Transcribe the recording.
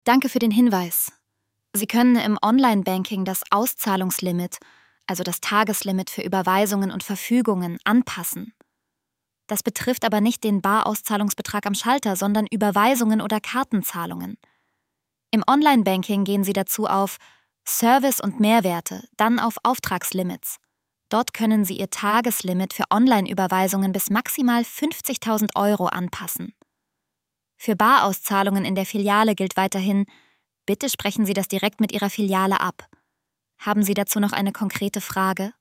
Danke für den Hinweis. Sie können im Online-Banking das Auszahlungslimit, also das Tageslimit für Überweisungen und Verfügungen, anpassen. Das betrifft aber nicht den Barauszahlungsbetrag am Schalter, sondern Überweisungen oder Kartenzahlungen. Im Online-Banking gehen Sie dazu auf Service und Mehrwerte, dann auf Auftragslimits. Dort können Sie Ihr Tageslimit für Online-Überweisungen bis maximal 50.000 € anpassen. Für Barauszahlungen in der Filiale gilt weiterhin: Bitte sprechen Sie das direkt mit Ihrer Filiale ab. Haben Sie dazu noch eine konkrete Frage?